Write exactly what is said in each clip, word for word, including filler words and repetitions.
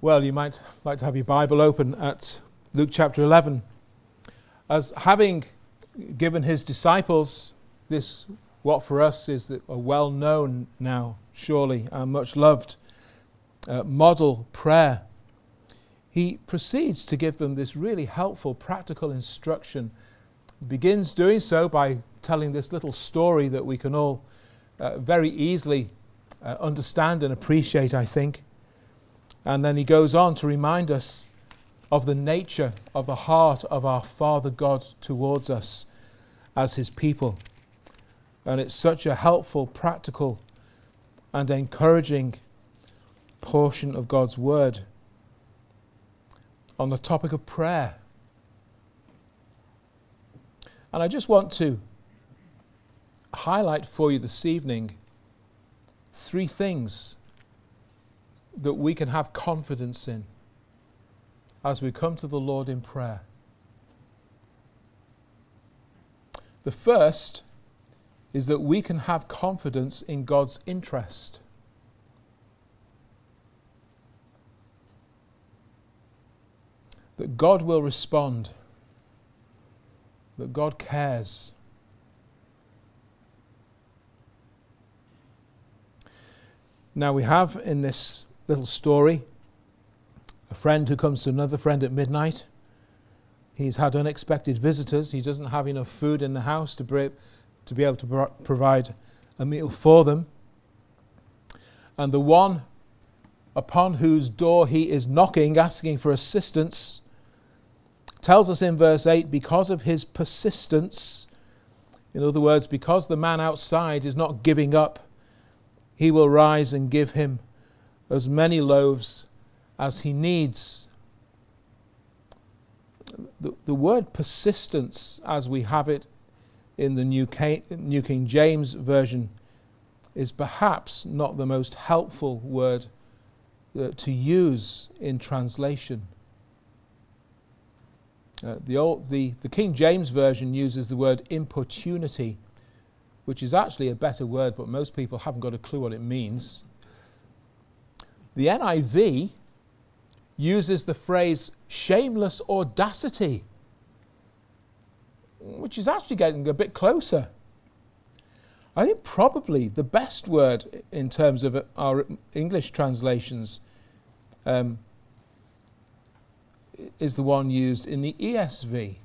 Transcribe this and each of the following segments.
Well, you might like to have your Bible open at Luke chapter eleven. As having given his disciples this, what for us is a well-known now, surely, and much loved uh, model prayer, he proceeds to give them this really helpful, practical instruction. He begins doing so by telling this little story that we can all uh, very easily uh, understand and appreciate, I think. And then he goes on to remind us of the nature of the heart of our Father God towards us as his people. And it's such a helpful, practical, and encouraging portion of God's word on the topic of prayer. And I just want to highlight for you this evening three things that we can have confidence in as we come to the Lord in prayer. The first is that we can have confidence in God's interest. That God will respond. That God cares. Now we have in this little story a friend who comes to another friend at midnight. He's had unexpected visitors. He doesn't have enough food in the house to be, to be able to pro- provide a meal for them. And the one upon whose door he is knocking, asking for assistance, tells us in verse eight, because of his persistence, in other words, because the man outside is not giving up, he will rise and give him as many loaves as he needs. The, the word persistence, as we have it in the New King, New King James Version, is perhaps not the most helpful word uh, to use in translation. Uh, the, old, the, the King James Version uses the word importunity, which is actually a better word, but most people haven't got a clue what it means. The N I V uses the phrase shameless audacity, which is actually getting a bit closer. I think probably the best word in terms of our English translations um, is the one used in the E S V.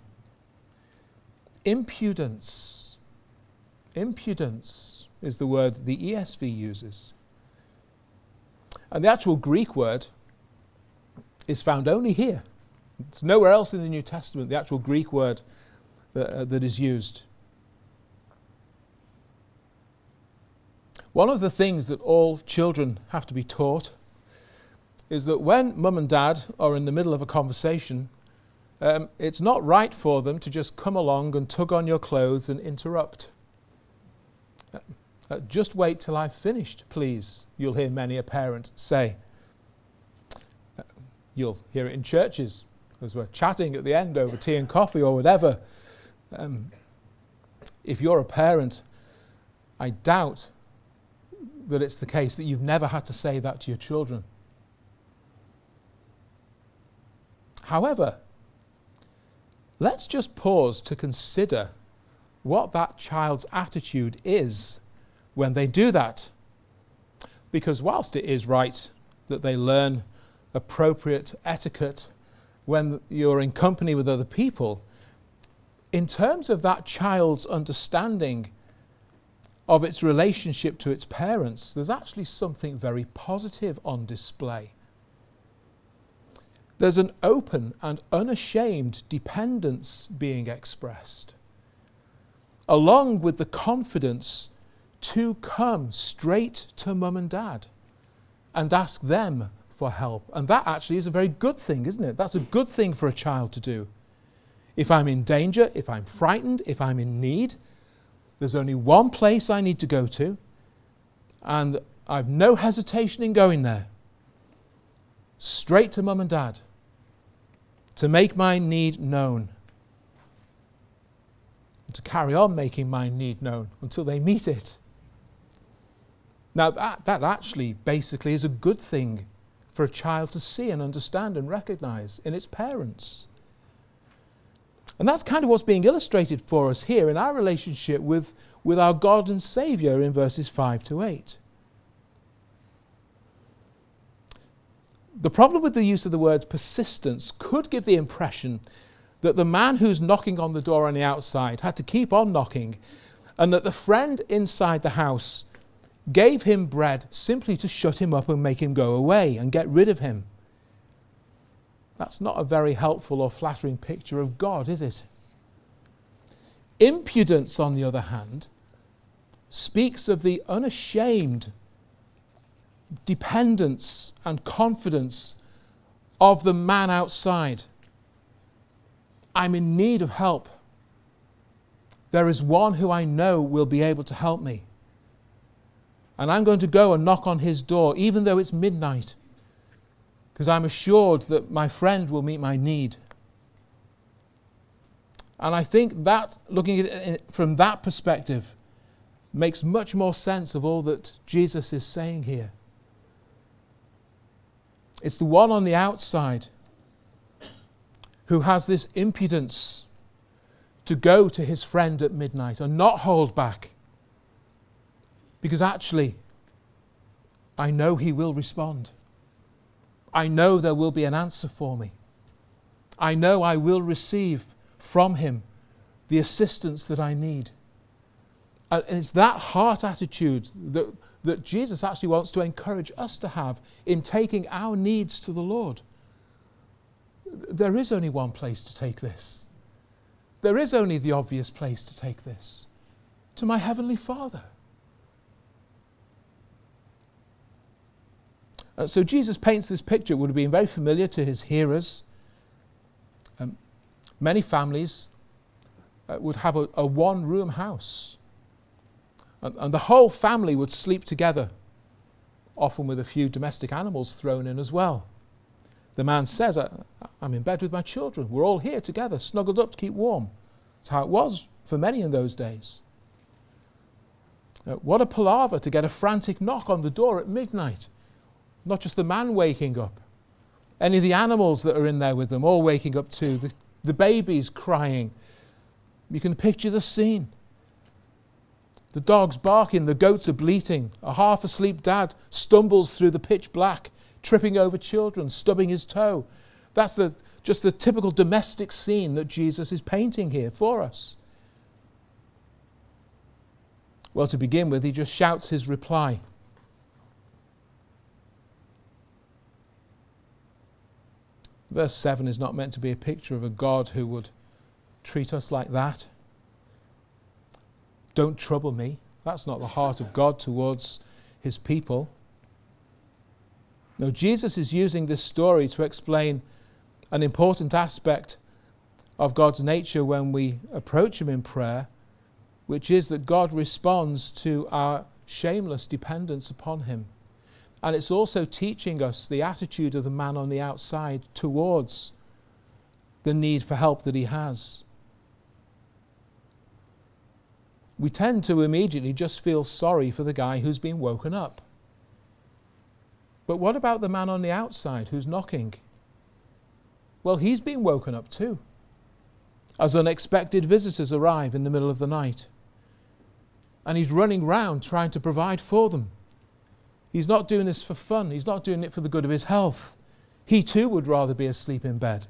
Impudence. Impudence is the word the E S V uses. And the actual Greek word is found only here. It's nowhere else in the New Testament, the actual Greek word that, uh, that is used. One of the things that all children have to be taught is that when mum and dad are in the middle of a conversation, um, it's not right for them to just come along and tug on your clothes and interrupt. Uh, just wait till I've finished, please, you'll hear many a parent say. Uh, you'll hear it in churches as we're chatting at the end over tea and coffee or whatever. Um, if you're a parent, I doubt that it's the case that you've never had to say that to your children. However, let's just pause to consider what that child's attitude is when they do that. Because whilst it is right that they learn appropriate etiquette when you're in company with other people, in terms of that child's understanding of its relationship to its parents, there's actually something very positive on display. There's an open and unashamed dependence being expressed, along with the confidence to come straight to mum and dad and ask them for help. And that actually is a very good thing, isn't it? That's a good thing for a child to do. If I'm in danger, if I'm frightened, if I'm in need, there's only one place I need to go to, and I've no hesitation in going there. Straight to mum and dad to make my need known. And to carry on making my need known until they meet it. Now that, that actually basically is a good thing for a child to see and understand and recognize in its parents. And that's kind of what's being illustrated for us here in our relationship with, with our God and Saviour in verses five to eight. The problem with the use of the word persistence could give the impression that the man who's knocking on the door on the outside had to keep on knocking, and that the friend inside the house gave him bread simply to shut him up and make him go away and get rid of him. That's not a very helpful or flattering picture of God, is it? Impudence, on the other hand, speaks of the unashamed dependence and confidence of the man outside. I'm in need of help. There is one who I know will be able to help me. And I'm going to go and knock on his door, even though it's midnight, because I'm assured that my friend will meet my need. And I think that, looking at it from that perspective, makes much more sense of all that Jesus is saying here. It's the one on the outside who has this impudence to go to his friend at midnight and not hold back. Because actually, I know he will respond. I know there will be an answer for me. I know I will receive from him the assistance that I need. And it's that heart attitude that, that Jesus actually wants to encourage us to have in taking our needs to the Lord. There is only one place to take this. There is only the obvious place to take this. To my Heavenly Father. Uh, so Jesus paints this picture. It would have been very familiar to his hearers. Um, many families uh, would have a, a one-room house. And, and the whole family would sleep together, often with a few domestic animals thrown in as well. The man says, I'm in bed with my children. We're all here together, snuggled up to keep warm. That's how it was for many in those days. Uh, what a palaver to get a frantic knock on the door at midnight. Not just the man waking up. Any of the animals that are in there with them all waking up too. The, the babies crying. You can picture the scene. The dog's barking, the goats are bleating. A half-asleep dad stumbles through the pitch black, tripping over children, stubbing his toe. That's the, just the typical domestic scene that Jesus is painting here for us. Well, to begin with, he just shouts his reply. Verse seven is not meant to be a picture of a God who would treat us like that. Don't trouble me. That's not the heart of God towards his people. No, Jesus is using this story to explain an important aspect of God's nature when we approach him in prayer, which is that God responds to our shameless dependence upon him. And it's also teaching us the attitude of the man on the outside towards the need for help that he has. We tend to immediately just feel sorry for the guy who's been woken up. But what about the man on the outside who's knocking? Well, he's been woken up too, as unexpected visitors arrive in the middle of the night. And he's running round trying to provide for them. He's not doing this for fun. He's not doing it for the good of his health. He too would rather be asleep in bed.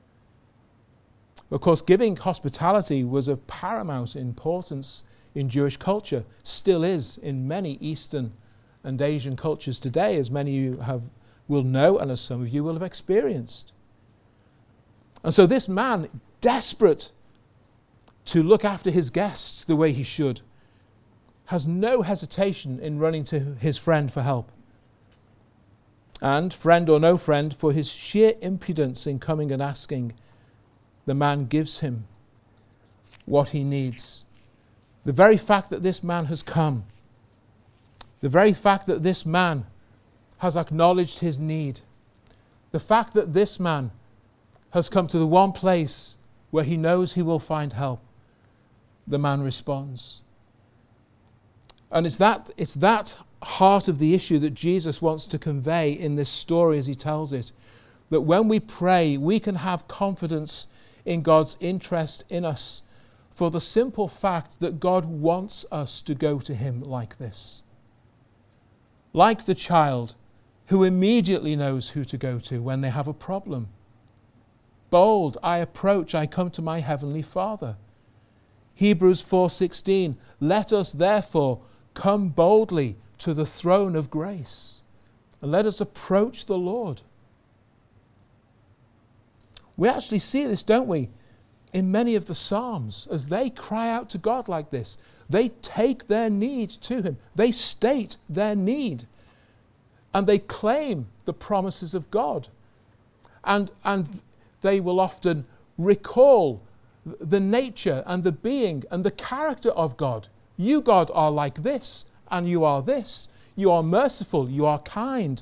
Of course, giving hospitality was of paramount importance in Jewish culture, still is in many Eastern and Asian cultures today, as many of you have, will know and as some of you will have experienced. And so this man, desperate to look after his guests the way he should, has no hesitation in running to his friend for help. And, friend or no friend, for his sheer impudence in coming and asking, the man gives him what he needs. The very fact that this man has come, the very fact that this man has acknowledged his need, the fact that this man has come to the one place where he knows he will find help, the man responds. And it's that, it's that heart of the issue that Jesus wants to convey in this story as he tells it. That when we pray, we can have confidence in God's interest in us for the simple fact that God wants us to go to him like this. Like the child who immediately knows who to go to when they have a problem. Bold, I approach, I come to my heavenly Father. Hebrews four sixteen, let us therefore come boldly to the throne of grace, and let us approach the Lord. We actually see this, don't we, in many of the Psalms, as they cry out to God like this. They take their need to him. They state their need. And they claim the promises of God. And, and they will often recall the nature and the being and the character of God. You, God, are like this, and you are this. You are merciful, you are kind.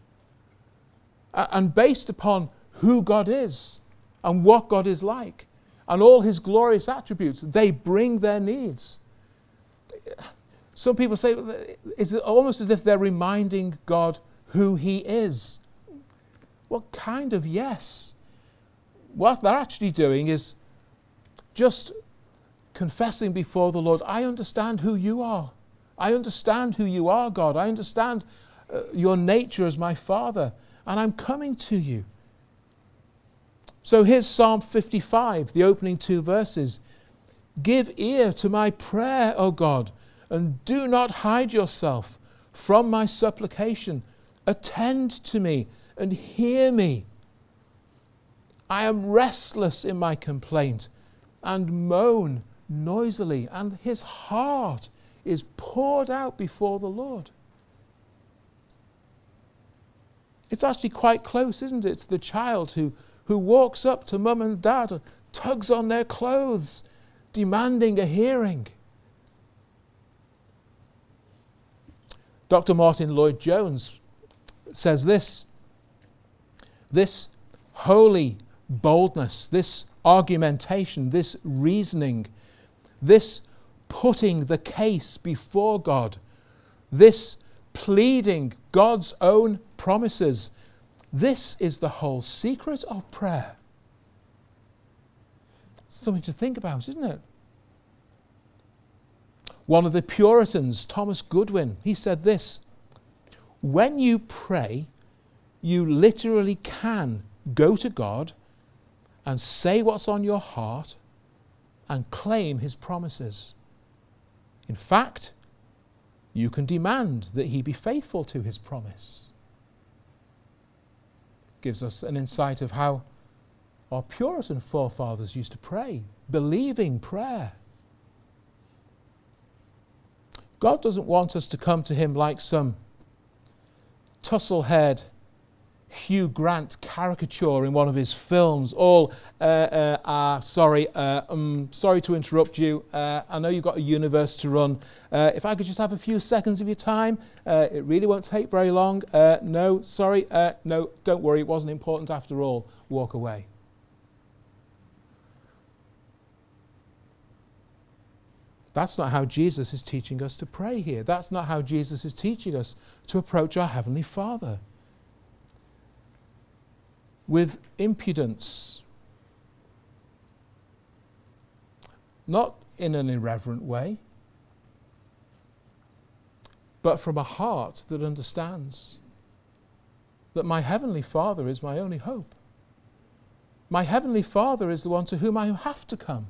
And based upon who God is and what God is like and all his glorious attributes, they bring their needs. Some people say it's almost as if they're reminding God who he is. Well, kind of, yes. What they're actually doing is just confessing before the Lord, I understand who you are. I understand who you are, God. I understand uh, your nature as my Father, and I'm coming to you. So here's Psalm fifty-five, the opening two verses. Give ear to my prayer, O God, and do not hide yourself from my supplication. Attend to me and hear me. I am restless in my complaint and moan noisily, and his heart is poured out before the Lord. It's actually quite close, isn't it, to the child who, who walks up to mum and dad and tugs on their clothes, demanding a hearing. Doctor Martin Lloyd-Jones says this, this holy boldness, this argumentation, this reasoning, this putting the case before God, this pleading God's own promises, this is the whole secret of prayer. Something to think about, isn't it? One of the Puritans, Thomas Goodwin, he said this, when you pray, you literally can go to God and say what's on your heart and claim his promises. In fact, you can demand that he be faithful to his promise. Gives us an insight of how our Puritan forefathers used to pray, believing prayer. God doesn't want us to come to him like some tussle-haired Hugh Grant caricature in one of his films, all, uh, uh, uh, sorry, uh, um, sorry to interrupt you, uh, I know you've got a universe to run, uh, if I could just have a few seconds of your time, uh, it really won't take very long, uh, no, sorry, uh, no, don't worry, it wasn't important after all, walk away. That's not how Jesus is teaching us to pray here. That's not how Jesus is teaching us to approach our Heavenly Father. With impudence. Not in an irreverent way, but from a heart that understands that my Heavenly Father is my only hope. My Heavenly Father is the one to whom I have to come.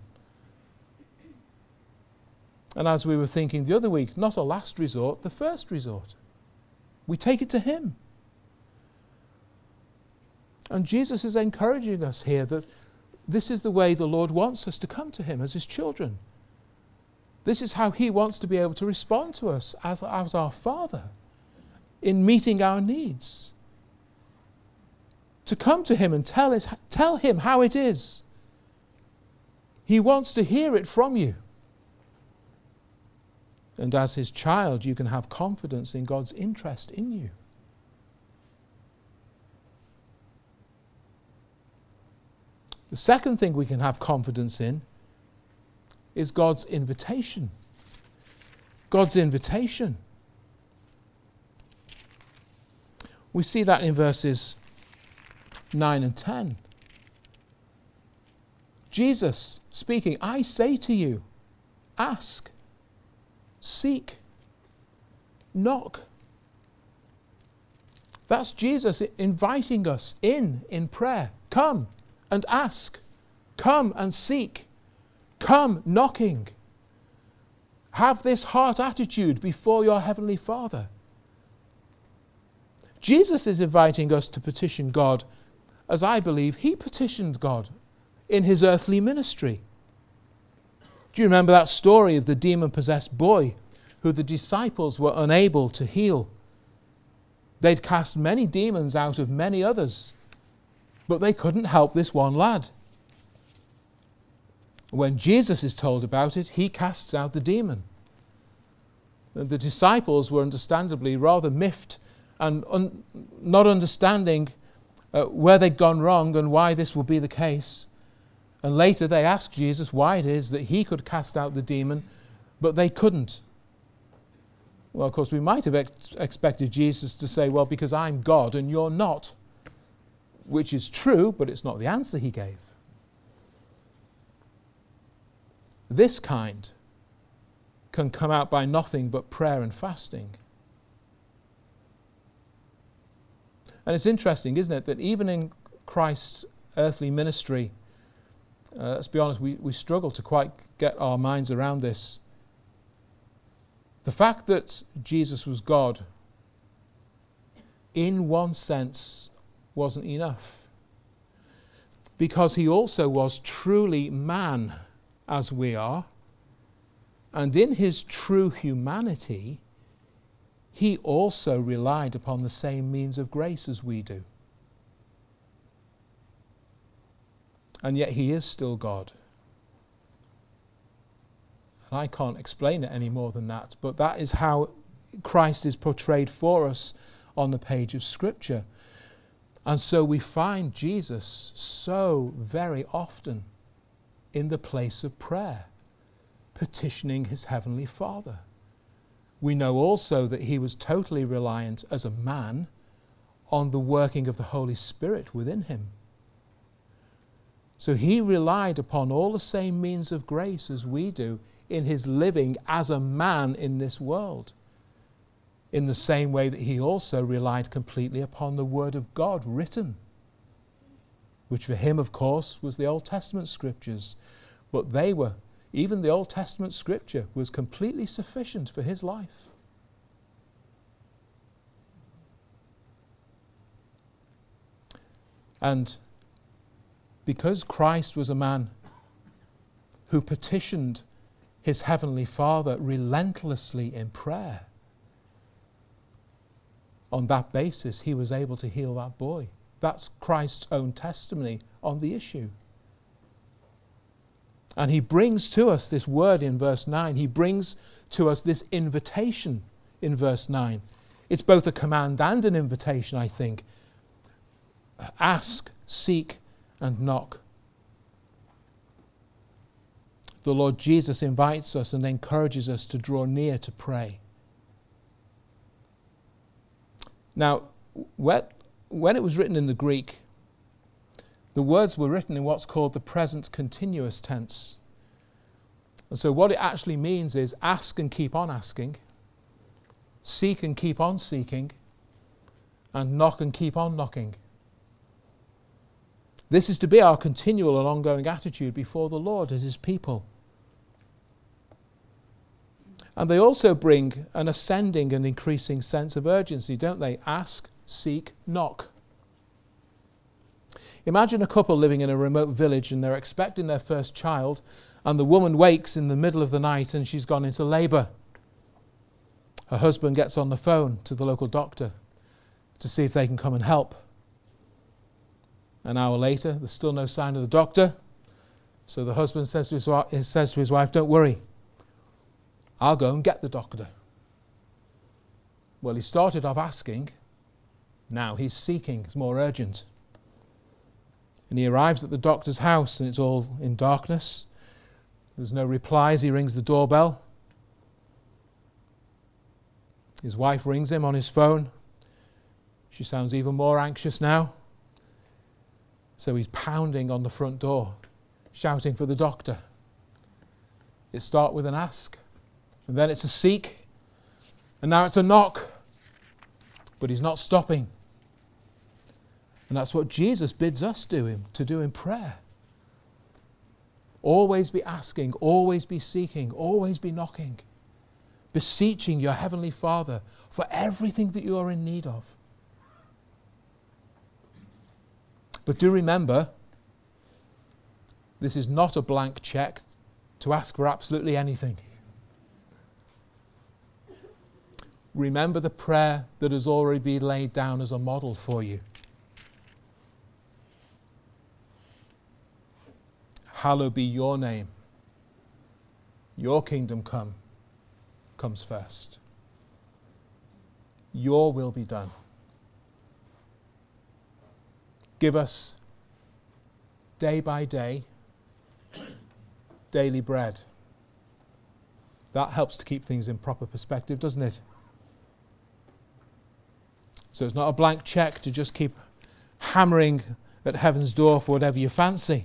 And as we were thinking the other week, not a last resort, the first resort. We take it to him. And Jesus is encouraging us here that this is the way the Lord wants us to come to him as his children. This is how he wants to be able to respond to us as, as our Father in meeting our needs. To come to him and tell, it, tell him how it is. He wants to hear it from you. And as his child, you can have confidence in God's interest in you. The second thing we can have confidence in is God's invitation. God's invitation. We see that in verses nine and ten. Jesus speaking, I say to you, ask, seek, knock. That's Jesus inviting us in in prayer. Come and ask. Come and seek. Come knocking. Have this heart attitude before your Heavenly Father. Jesus is inviting us to petition God as I believe he petitioned God in his earthly ministry. Do you remember that story of the demon-possessed boy who the disciples were unable to heal? They'd cast many demons out of many others, but they couldn't help this one lad. When Jesus is told about it, he casts out the demon. The disciples were understandably rather miffed and un- not understanding uh, where they'd gone wrong and why this would be the case. And later they asked Jesus why it is that he could cast out the demon, but they couldn't. Well, of course, we might have ex- expected Jesus to say, well, because I'm God and you're not, which is true, but it's not the answer he gave. This kind can come out by nothing but prayer and fasting. And it's interesting, isn't it, that even in Christ's earthly ministry, uh, let's be honest, we, we struggle to quite get our minds around this. The fact that Jesus was God, in one sense, wasn't enough. Because he also was truly man, as we are. And in his true humanity, he also relied upon the same means of grace as we do. And yet he is still God. And I can't explain it any more than that, but that is how Christ is portrayed for us on the page of Scripture. And so we find Jesus so very often in the place of prayer, petitioning his heavenly Father. We know also that he was totally reliant as a man on the working of the Holy Spirit within him. So he relied upon all the same means of grace as we do in his living as a man in this world, in the same way that he also relied completely upon the Word of God written, which for him, of course, was the Old Testament Scriptures. But they were, even the Old Testament Scripture was completely sufficient for his life. And because Christ was a man who petitioned his heavenly Father relentlessly in prayer, on that basis he was able to heal that boy. That's Christ's own testimony on the issue. And he brings to us this word in verse nine. He brings to us this invitation in verse nine. It's both a command and an invitation, I think. Ask, seek, and knock. The Lord Jesus invites us and encourages us to draw near to pray. Now, when it was written in the Greek, the words were written in what's called the present continuous tense. And so what it actually means is ask and keep on asking, seek and keep on seeking, and knock and keep on knocking. This is to be our continual and ongoing attitude before the Lord as his people. And they also bring an ascending and increasing sense of urgency, don't they? Ask, seek, knock. Imagine a couple living in a remote village and they're expecting their first child, and the woman wakes in the middle of the night and she's gone into labour. Her husband gets on the phone to the local doctor to see if they can come and help. An hour later, there's still no sign of the doctor. So the husband says to his wife, says to his wife, don't worry, I'll go and get the doctor. Well, he started off asking. Now he's seeking. It's more urgent. And he arrives at the doctor's house and it's all in darkness. There's no replies. He rings the doorbell. His wife rings him on his phone. She She sounds even more anxious now. So he's pounding on the front door, shouting for the doctor. It starts with an ask, and then it's a seek, and now it's a knock. But he's not stopping. And that's what Jesus bids us do him, to do in prayer. Always be asking, always be seeking, always be knocking, beseeching your Heavenly Father for everything that you are in need of. But do remember, this is not a blank check to ask for absolutely anything. Remember the prayer that has already been laid down as a model for you. Hallowed be your name. Your kingdom come, comes first. Your will be done. Give us day by day daily bread. That helps to keep things in proper perspective, doesn't it? So it's not a blank check to just keep hammering at heaven's door for whatever you fancy.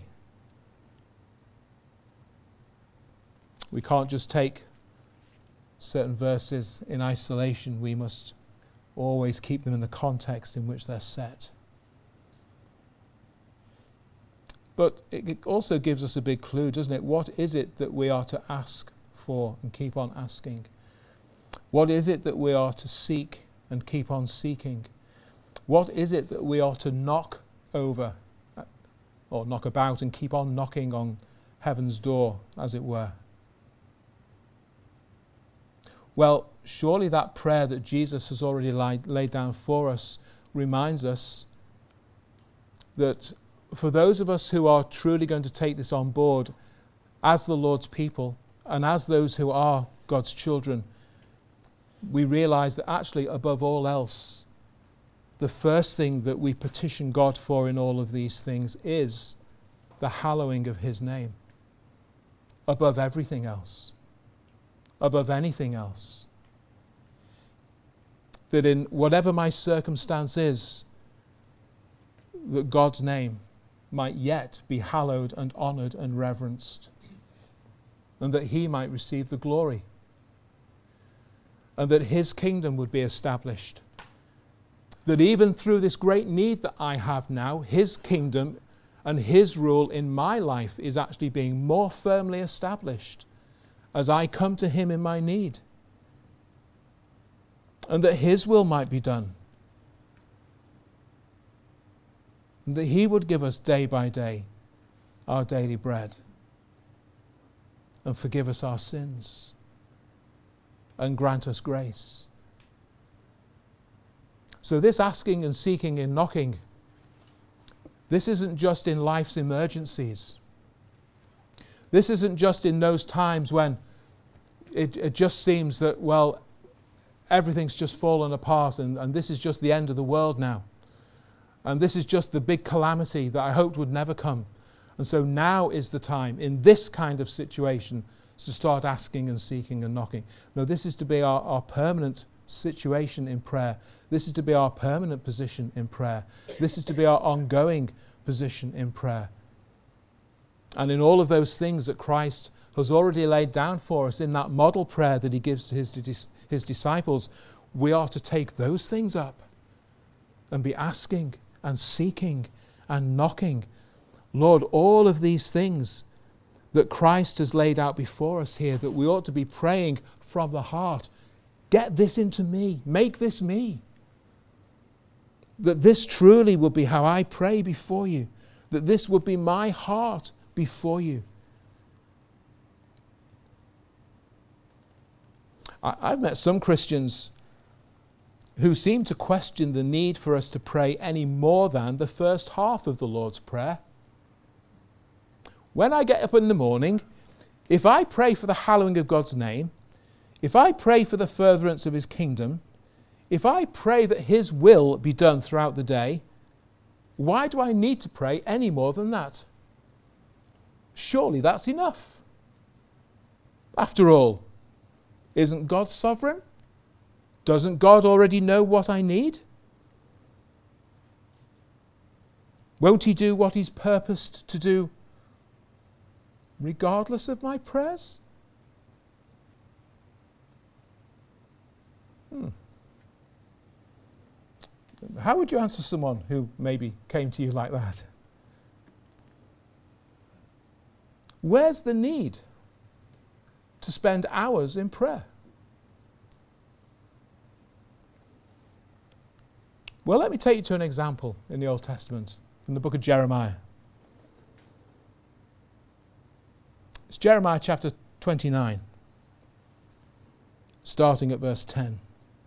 We can't just take certain verses in isolation. We must always keep them in the context in which they're set. But it also gives us a big clue, doesn't it? What is it that we are to ask for and keep on asking? What is it that we are to seek and keep on seeking? What is it that we are to knock over or knock about and keep on knocking on heaven's door, as it were? Well, surely that prayer that Jesus has already laid, laid down for us reminds us that for those of us who are truly going to take this on board as the Lord's people and as those who are God's children, we realize that actually above all else, the first thing that we petition God for in all of these things is the hallowing of his name. Above everything else. Above anything else. That in whatever my circumstance is, that God's name might yet be hallowed and honoured and reverenced, and that he might receive the glory, and that his kingdom would be established. That even through this great need that I have now, his kingdom and his rule in my life is actually being more firmly established as I come to him in my need. And that his will might be done. And that he would give us day by day our daily bread. And forgive us our sins. And grant us grace. So this asking and seeking and knocking, this isn't just in life's emergencies. This isn't just in those times when it, it just seems that, well, everything's just fallen apart and, and this is just the end of the world now. And this is just the big calamity that I hoped would never come. And so now is the time, in this kind of situation, to start asking and seeking and knocking. No, this is to be our, our permanent situation in prayer. This is to be our permanent position in prayer. This is to be our ongoing position in prayer. And in all of those things that Christ has already laid down for us in that model prayer that he gives to his, his disciples, we are to take those things up and be asking and seeking and knocking. Lord, all of these things that Christ has laid out before us here, that we ought to be praying from the heart. Get this into me. Make this me. That this truly would be how I pray before you. That this would be my heart before you. I, I've met some Christians who seem to question the need for us to pray any more than the first half of the Lord's Prayer. When I get up in the morning, if I pray for the hallowing of God's name, if I pray for the furtherance of his kingdom, if I pray that his will be done throughout the day, why do I need to pray any more than that? Surely that's enough. After all, isn't God sovereign? Doesn't God already know what I need? Won't he do what he's purposed to do regardless of my prayers? Hmm. How would you answer someone who maybe came to you like that? Where's the need to spend hours in prayer? Well, let me take you to an example in the Old Testament, from the book of Jeremiah. It's Jeremiah chapter twenty-nine, starting at verse ten.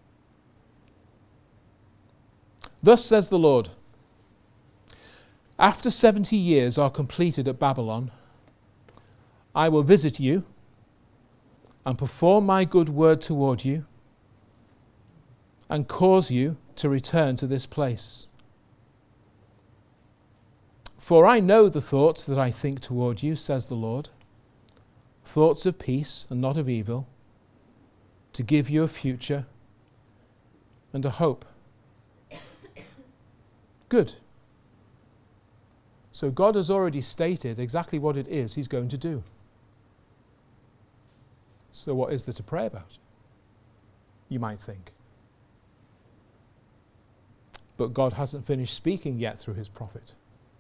Thus says the Lord, after seventy years are completed at Babylon, I will visit you and perform my good word toward you and cause you to return to this place. For I know the thoughts that I think toward you, says the Lord, thoughts of peace and not of evil, to give you a future and a hope. Good. So God has already stated exactly what it is he's going to do. So what is there to pray about? You might think. But God hasn't finished speaking yet through his prophet.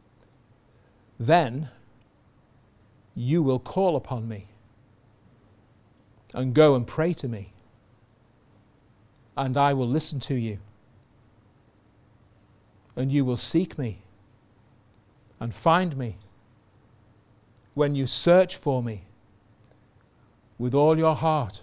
Then you will call upon me and go and pray to me, and I will listen to you. And you will seek me and find me when you search for me with all your heart.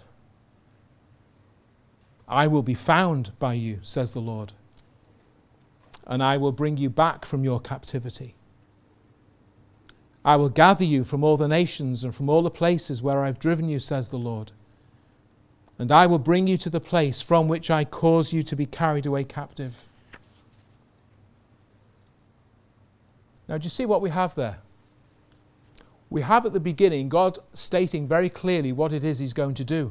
I will be found by you, says the Lord, and I will bring you back from your captivity. I will gather you from all the nations and from all the places where I've driven you, says the Lord, and I will bring you to the place from which I cause you to be carried away captive. Now, do you see what we have there? We have at the beginning God stating very clearly what it is he's going to do.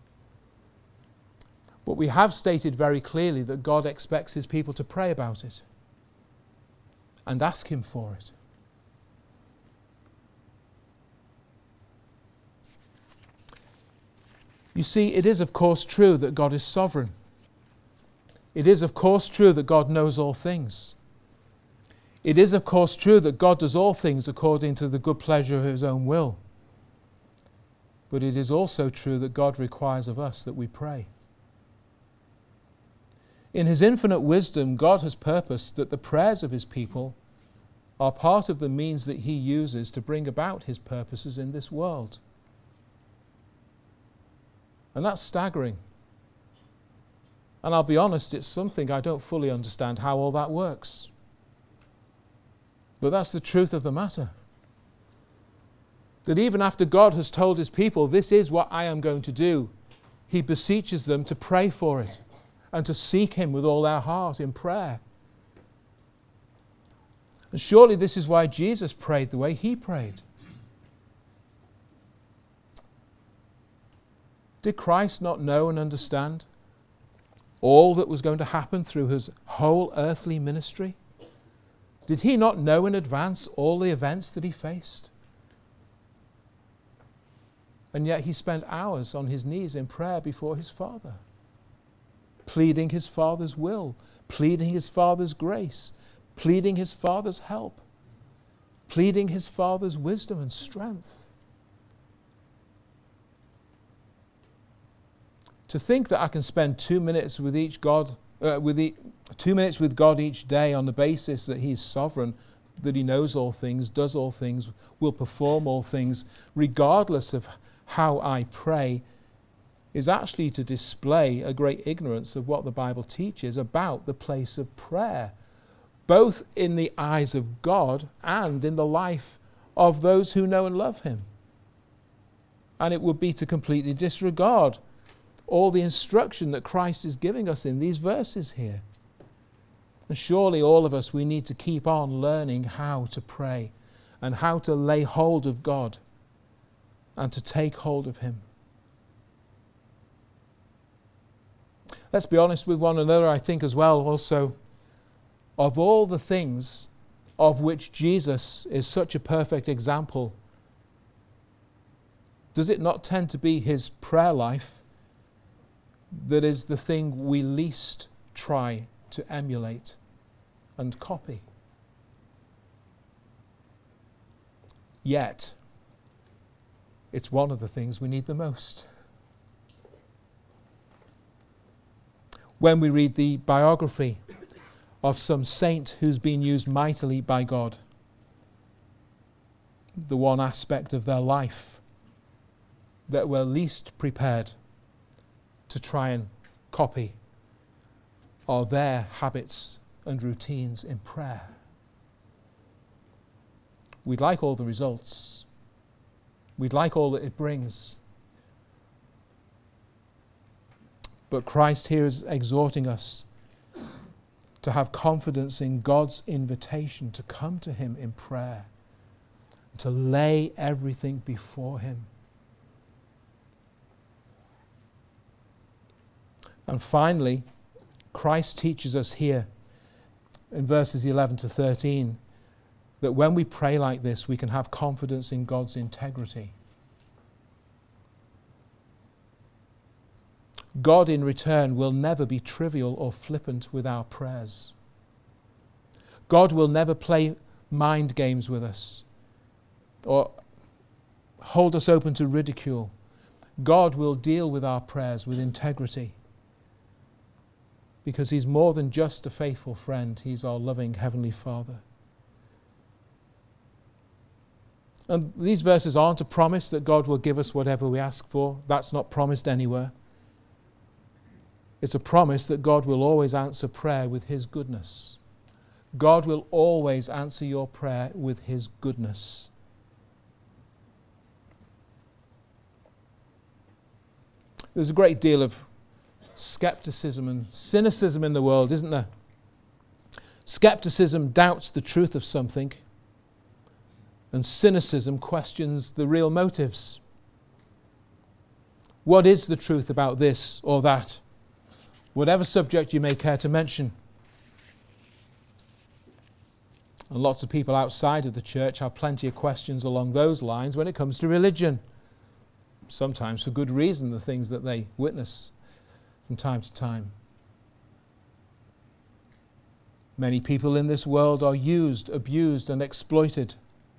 But we have stated very clearly that God expects his people to pray about it and ask him for it. You see, it is of course true that God is sovereign. It is of course true that God knows all things. It is, of course, true that God does all things according to the good pleasure of his own will. But it is also true that God requires of us that we pray. In his infinite wisdom, God has purposed that the prayers of his people are part of the means that he uses to bring about his purposes in this world. And that's staggering. And I'll be honest, it's something I don't fully understand how all that works. But that's the truth of the matter. That even after God has told his people, this is what I am going to do, he beseeches them to pray for it and to seek him with all their heart in prayer. And surely this is why Jesus prayed the way he prayed. Did Christ not know and understand all that was going to happen through his whole earthly ministry? Did he not know in advance all the events that he faced? And yet he spent hours on his knees in prayer before his Father, pleading his Father's will, pleading his Father's grace, pleading his Father's help, pleading his Father's wisdom and strength. To think that I can spend two minutes with each God, uh, with the, two minutes with God each day on the basis that he is sovereign, that he knows all things, does all things, will perform all things, regardless of how I pray, is actually to display a great ignorance of what the Bible teaches about the place of prayer, both in the eyes of God and in the life of those who know and love him. And it would be to completely disregard all the instruction that Christ is giving us in these verses here. And surely all of us, we need to keep on learning how to pray and how to lay hold of God and to take hold of him. Let's be honest with one another, I think as well also, of all the things of which Jesus is such a perfect example, does it not tend to be his prayer life that is the thing we least try to emulate and copy? Yet, it's one of the things we need the most. When we read the biography of some saint who's been used mightily by God, the one aspect of their life that we're least prepared to try and copy are their habits and routines in prayer. We'd like all the results. We'd like all that it brings. But Christ here is exhorting us to have confidence in God's invitation to come to him in prayer, to lay everything before him. And finally, Christ teaches us here in verses eleven to thirteen that when we pray like this, we can have confidence in God's integrity. God in return will never be trivial or flippant with our prayers. God will never play mind games with us or hold us open to ridicule. God will deal with our prayers with integrity, because he's more than just a faithful friend. He's our loving Heavenly Father. And these verses aren't a promise that God will give us whatever we ask for. That's not promised anywhere. It's a promise that God will always answer prayer with his goodness. God will always answer your prayer with his goodness. There's a great deal of skepticism and cynicism in the world, isn't there? Skepticism doubts the truth of something, and cynicism questions the real motives. What is the truth about this or that? Whatever subject you may care to mention. And lots of people outside of the church have plenty of questions along those lines when it comes to religion. Sometimes for good reason, the things that they witness from time to time. Many people in this world are used, abused, and exploited.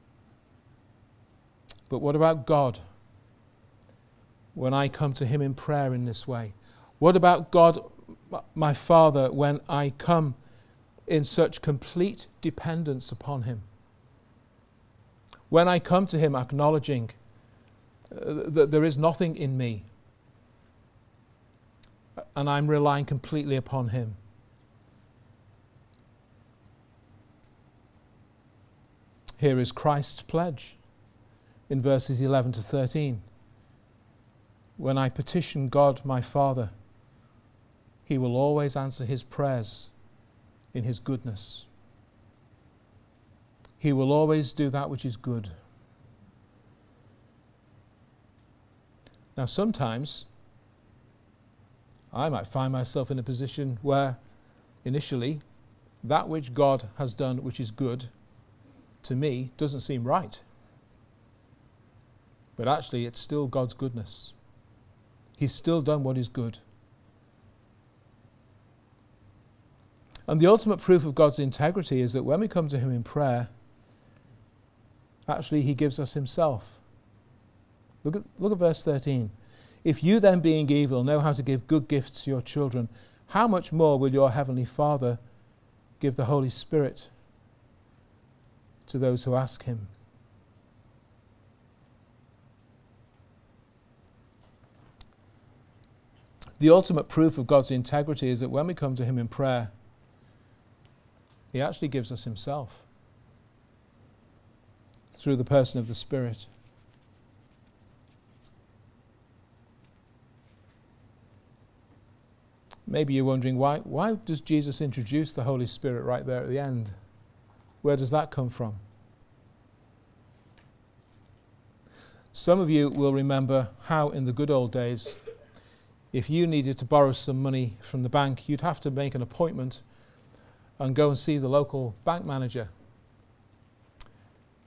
But what about God? When I come to him in prayer in this way? What about God, my Father, when I come in such complete dependence upon him? When I come to him acknowledging that there is nothing in me, and I'm relying completely upon him. Here is Christ's pledge in verses eleven to thirteen. When I petition God my Father, he will always answer his prayers in his goodness. He will always do that which is good. Now sometimes I might find myself in a position where initially that which God has done which is good to me doesn't seem right. But actually it's still God's goodness. He's still done what is good. And the ultimate proof of God's integrity is that when we come to him in prayer, actually he gives us himself. Look at, look at verse thirteen. If you then, being evil, know how to give good gifts to your children, how much more will your heavenly Father give the Holy Spirit to those who ask him? The ultimate proof of God's integrity is that when we come to him in prayer, he actually gives us himself through the person of the Spirit. Maybe you're wondering, why, why does Jesus introduce the Holy Spirit right there at the end? Where does that come from? Some of you will remember how in the good old days, if you needed to borrow some money from the bank, you'd have to make an appointment and go and see the local bank manager.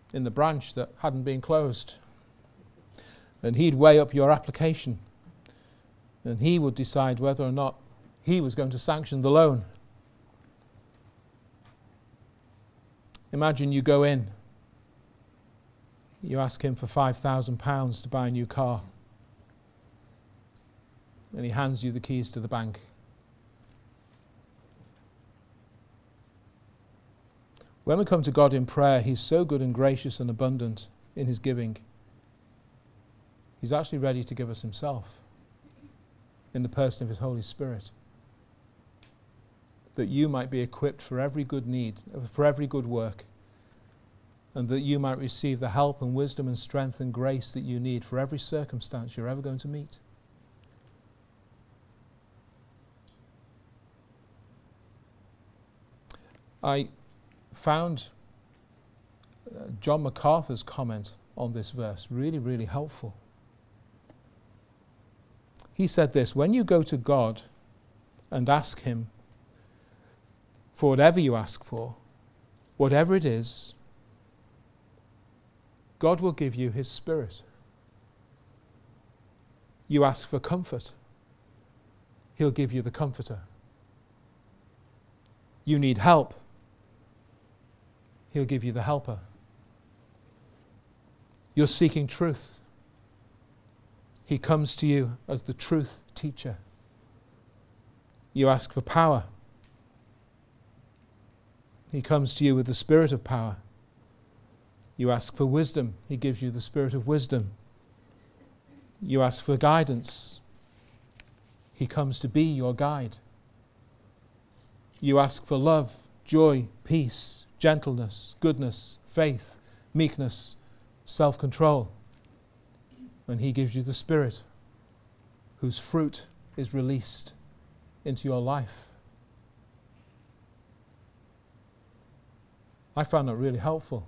in the branch that hadn't been closed. And he'd weigh up your application. And he would decide whether or not he was going to sanction the loan. Imagine you go in, you ask him for five thousand pounds to buy a new car, and he hands you the keys to the bank. When we come to God in prayer, he's so good and gracious and abundant in his giving. He's actually ready to give us himself in the person of his Holy Spirit, that you might be equipped for every good need, for every good work, and that you might receive the help and wisdom and strength and grace that you need for every circumstance you're ever going to meet. I found uh, John MacArthur's comment on this verse really, really helpful. He said this: when you go to God and ask him for whatever you ask for, whatever it is, God will give you his Spirit. You ask for comfort, he'll give you the Comforter. You need help, he'll give you the Helper. You're seeking truth, he comes to you as the truth teacher. You ask for power, he comes to you with the Spirit of power. You ask for wisdom, he gives you the Spirit of wisdom. You ask for guidance, he comes to be your guide. You ask for love, joy, peace, gentleness, goodness, faith, meekness, self-control. And he gives you the Spirit, whose fruit is released into your life. I found that really helpful.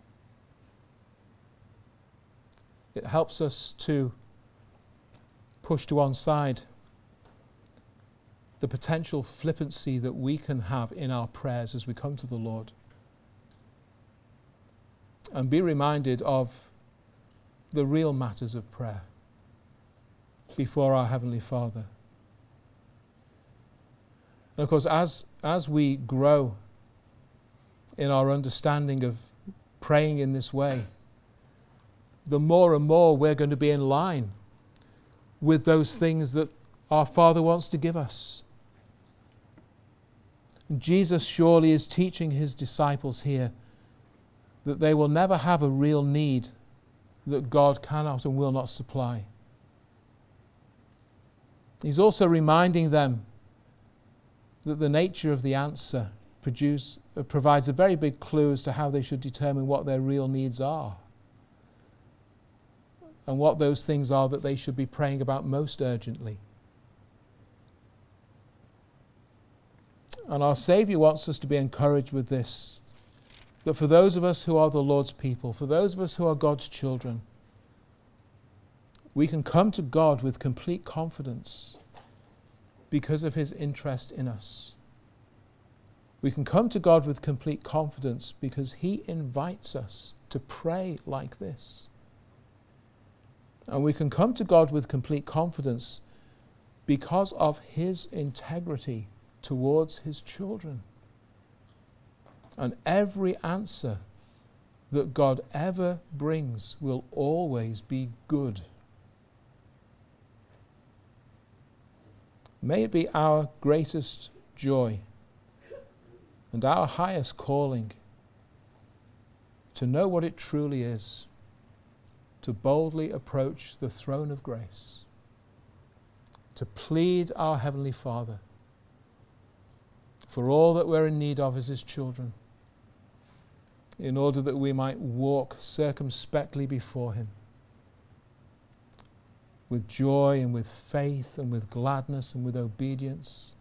It helps us to push to one side the potential flippancy that we can have in our prayers as we come to the Lord, and be reminded of the real matters of prayer before our Heavenly Father. And of course, as, as we grow in our understanding of praying in this way, the more and more we're going to be in line with those things that our Father wants to give us. And Jesus surely is teaching his disciples here that they will never have a real need that God cannot and will not supply. He's also reminding them that the nature of the answer produce, uh, provides a very big clue as to how they should determine what their real needs are, and what those things are that they should be praying about most urgently. And our Saviour wants us to be encouraged with this, that for those of us who are the Lord's people, for those of us who are God's children, we can come to God with complete confidence because of his interest in us. We can come to God with complete confidence because he invites us to pray like this. And we can come to God with complete confidence because of his integrity towards his children. And every answer that God ever brings will always be good. May it be our greatest joy and our highest calling to know what it truly is to boldly approach the throne of grace, to plead our Heavenly Father for all that we're in need of as his children, in order that we might walk circumspectly before him with joy and with faith and with gladness and with obedience,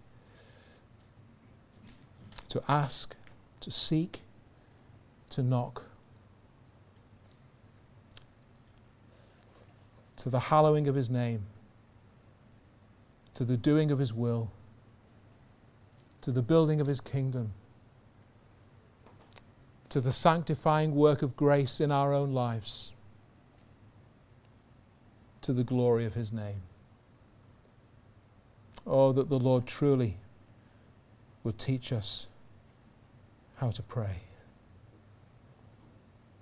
to ask, to seek, to knock, to the hallowing of his name, to the doing of his will, to the building of his kingdom, to the sanctifying work of grace in our own lives, to the glory of his name. Oh, that the Lord truly would teach us how to pray.